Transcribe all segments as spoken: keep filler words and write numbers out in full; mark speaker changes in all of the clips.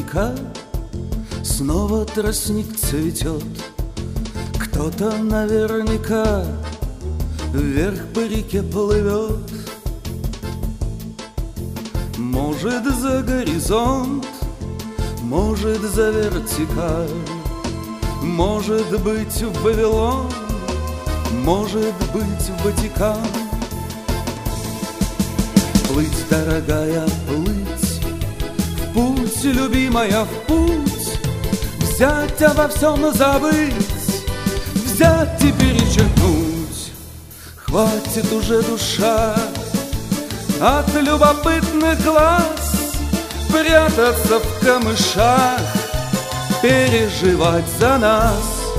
Speaker 1: река, снова тростник цветет. Кто-то наверняка вверх по реке плывет. Может, за горизонт, может, за вертикаль, может быть, в Вавилон, может быть, в Ватикан. Плыть, дорогая, плыть, в путь, любимая, в путь, взять обо всем забыть, взять и перечеркнуть. Хватит уже, душа, от любопытных глаз прятаться в камышах, переживать за нас.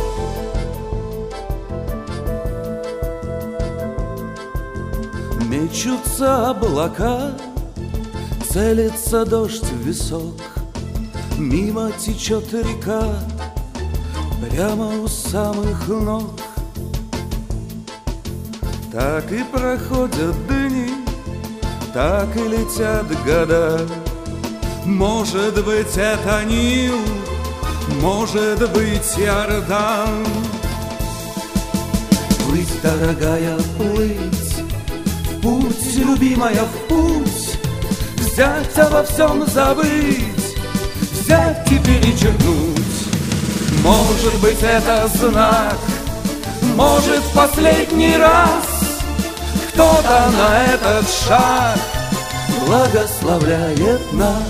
Speaker 1: Мечутся облака, целится дождь в висок, мимо течет река, прямо у самых ног. Так и проходят дни, так и летят года. Может быть, это Нил, может быть, Иордан. Плыть, дорогая, плыть, в путь, любимая, в путь, взять обо всем забыть, взять и перечеркнуть. Может быть, это знак, может, в последний раз кто-то на этот шаг благословляет нас.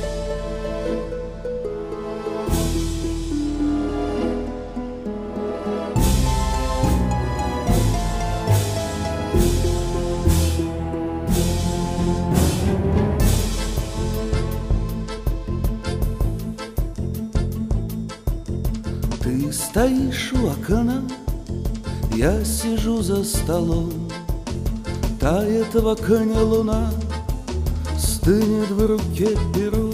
Speaker 1: Ты стоишь у окна, я сижу за столом. Тает в окне луна, стынет в руке перо.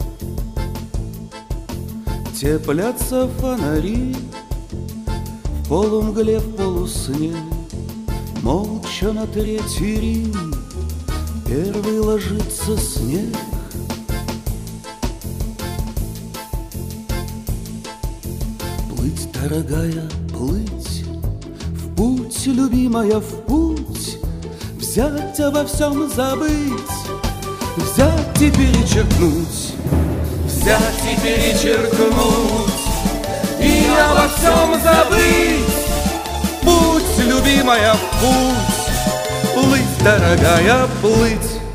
Speaker 1: Теплятся фонари в полумгле, в полусне. Молча на третий Рим первый ложится снег. Плыть, дорогая, плыть, в путь, любимая, в путь, взять обо всем забыть, взять и перечеркнуть, взять и перечеркнуть, и обо всем забыть. Путь, любимая, в путь, плыть, дорогая, плыть.